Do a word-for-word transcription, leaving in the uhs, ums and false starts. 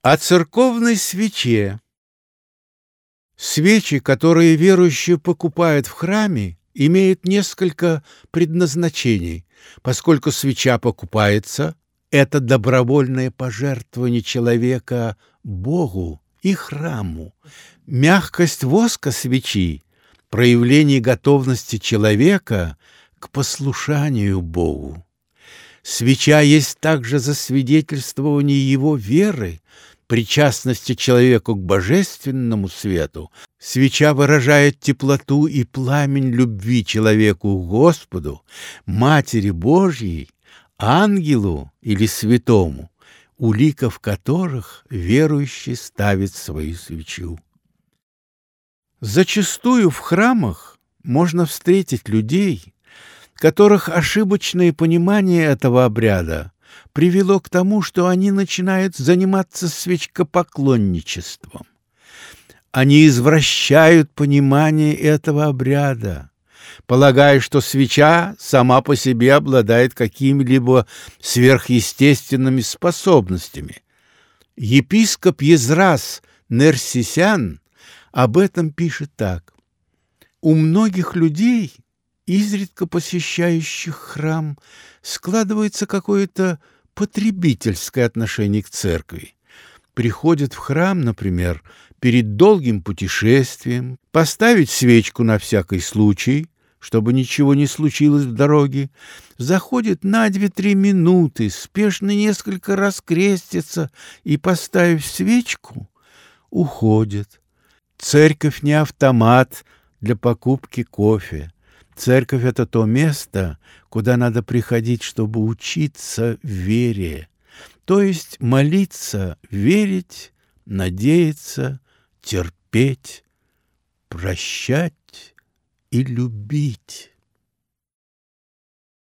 О церковной свече. Свечи, которые верующие покупают в храме, имеют несколько предназначений. Поскольку свеча покупается, это добровольное пожертвование человека Богу и храму. Мягкость воска свечи – проявление готовности человека к послушанию Богу. Свеча есть также засвидетельствование его веры, причастности человеку к божественному свету. Свеча выражает теплоту и пламень любви человеку к Господу, Матери Божьей, ангелу или святому, у ликов которых верующий ставит свою свечу. Зачастую в храмах можно встретить людей, которых ошибочное понимание этого обряда привело к тому, что они начинают заниматься свечкопоклонничеством. Они извращают понимание этого обряда, полагая, что свеча сама по себе обладает какими-либо сверхъестественными способностями. Епископ Езрас Нерсисян об этом пишет так: «У многих людей, изредка посещающих храм, складывается какое-то потребительское отношение к церкви. Приходят в храм, например, перед долгим путешествием, поставить свечку на всякий случай, чтобы ничего не случилось в дороге, заходят на две-три минуты, спешно несколько раз крестятся и, поставив свечку, уходят. Церковь не автомат для покупки кофе. Церковь — это то место, куда надо приходить, чтобы учиться вере, то есть молиться, верить, надеяться, терпеть, прощать и любить».